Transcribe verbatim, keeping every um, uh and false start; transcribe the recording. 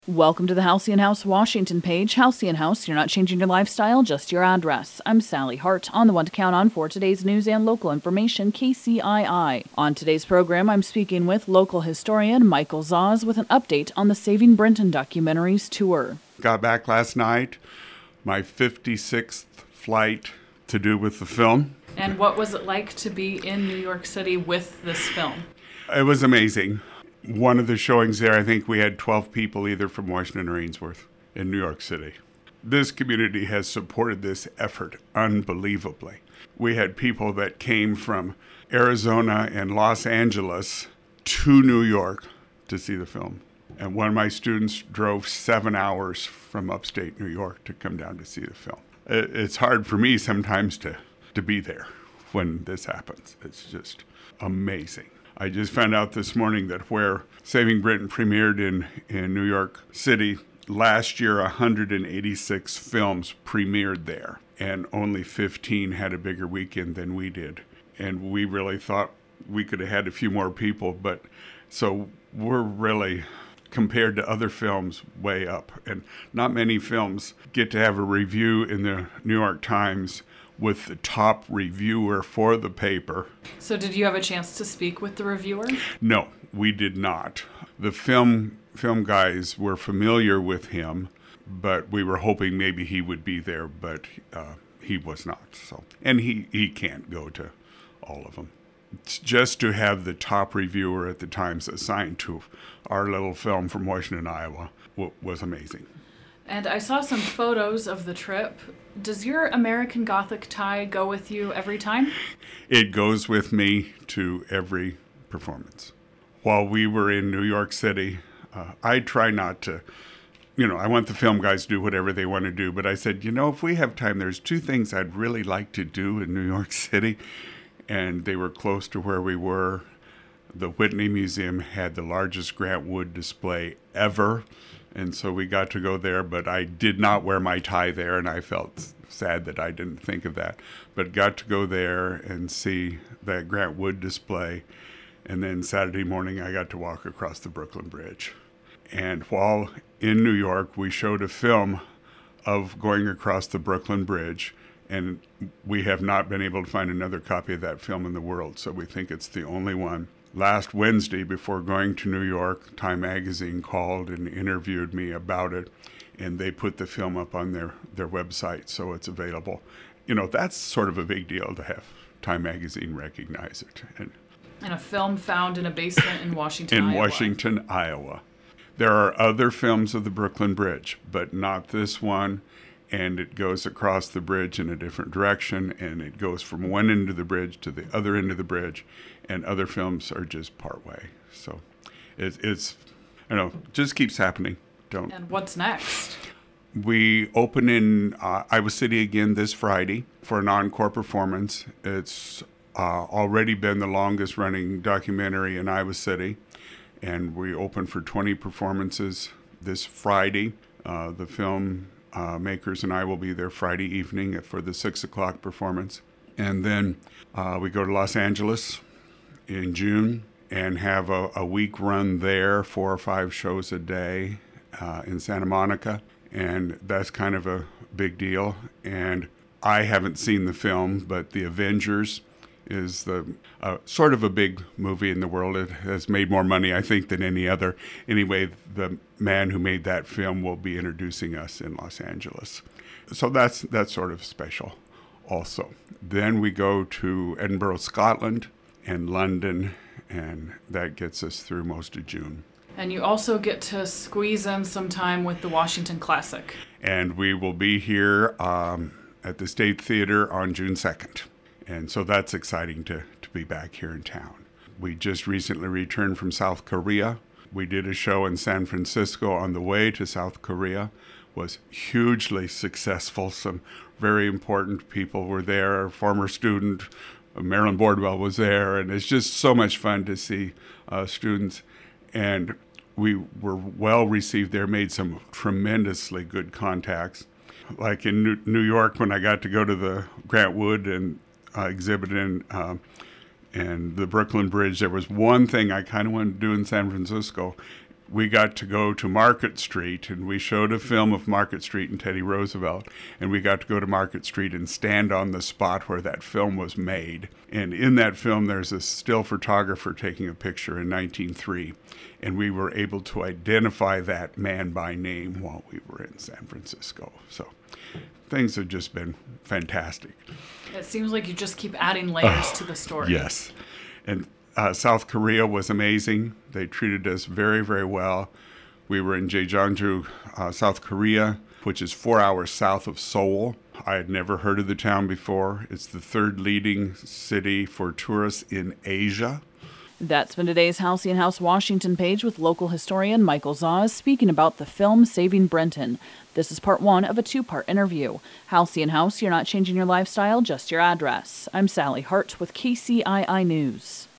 Welcome to the Halcyon House Washington page. Halcyon House, you're not changing your lifestyle, just your address. I'm Sally Hart, on the one to count on for today's news and local information, K C I I. On today's program, I'm speaking with local historian Michael Zaz with an update on the Saving Brenton documentaries tour. Got back last night, my fifty-sixth flight to do with the film. And what was it like to be in New York City with this film? It was amazing. One of the showings there, I think we had twelve people either from Washington or Ainsworth in New York City. This community has supported this effort unbelievably. We had people that came from Arizona and Los Angeles to New York to see the film. And one of my students drove seven hours from upstate New York to come down to see the film. It's hard for me sometimes to, to be there when this happens. It's just amazing. I just found out this morning that where Saving Brenton premiered in, in New York City, last year one hundred eighty-six films premiered there, and only fifteen had a bigger weekend than we did. And we really thought we could have had a few more people, but so we're really, compared to other films, way up. And not many films get to have a review in the New York Times with the top reviewer for the paper. So did you have a chance to speak with the reviewer? No, we did not. The film film guys were familiar with him, but we were hoping maybe he would be there, but uh, he was not. So, and he, he can't go to all of them. It's just to have the top reviewer at the Times assigned to our little film from Washington, Iowa, w- was amazing. And I saw some photos of the trip. Does your American Gothic tie go with you every time? It goes with me to every performance. While we were in New York City, uh, I try not to, you know, I want the film guys to do whatever they want to do, but I said, you know, if we have time, there's two things I'd really like to do in New York City, and they were close to where we were. The Whitney Museum had the largest Grant Wood display ever, and so we got to go there, but I did not wear my tie there, and I felt sad that I didn't think of that. But got to go there and see that Grant Wood display, and then Saturday morning I got to walk across the Brooklyn Bridge. And while in New York, we showed a film of going across the Brooklyn Bridge, and we have not been able to find another copy of that film in the world, so we think it's the only one. Last Wednesday, before going to New York, Time Magazine called and interviewed me about it, and they put the film up on their, their website, so it's available. You know, that's sort of a big deal to have Time Magazine recognize it. And, and a film found in a basement in Washington, in Iowa. Washington, Iowa. There are other films of the Brooklyn Bridge, but not this one, and it goes across the bridge in a different direction, and it goes from one end of the bridge to the other end of the bridge, and other films are just part way. So it, it's, you know, just keeps happening. Don't. And what's next? We open in uh, Iowa City again this Friday for an encore performance. It's uh, already been the longest running documentary in Iowa City, and we open for twenty performances this Friday. Uh, the film uh, makers and I will be there Friday evening for the six o'clock performance. And then uh, we go to Los Angeles in June and have a, a week run there, four or five shows a day uh, in Santa Monica. And that's kind of a big deal. And I haven't seen the film, but The Avengers is the uh, sort of a big movie in the world. It has made more money, I think, than any other. Anyway, the man who made that film will be introducing us in Los Angeles. So that's that's sort of special also. Then we go to Edinburgh, Scotland, and London, and that gets us through most of June. And you also get to squeeze in some time with the Washington Classic. And we will be here um, at the State Theater on June second. And so that's exciting to, to be back here in town. We just recently returned from South Korea. We did a show in San Francisco on the way to South Korea. Was hugely successful. Some very important people were there. A former student, Marilyn Bordwell, was there. And it's just so much fun to see uh, students. And we were well received there, made some tremendously good contacts. Like in New, New York, when I got to go to the Grant Wood and uh, exhibit in um, and the Brooklyn Bridge, there was one thing I kind of wanted to do in San Francisco. we got to go to Market Street, and we showed a film of Market Street and Teddy Roosevelt, and we got to go to Market Street and stand on the spot where that film was made. And in that film, there's a still photographer taking a picture in nineteen oh three, and we were able to identify that man by name while we were in San Francisco. So things have just been fantastic. It seems like you just keep adding layers oh, to the story. Yes. And Uh, South Korea was amazing. They treated us very, very well. We were in Jeonju, uh, South Korea, which is four hours south of Seoul. I had never heard of the town before. It's the third leading city for tourists in Asia. That's been today's Halcyon House Washington page with local historian Michael Zaz speaking about the film Saving Brenton. This is part one of a two-part interview. Halcyon House, you're not changing your lifestyle, just your address. I'm Sally Hart with K C I I News.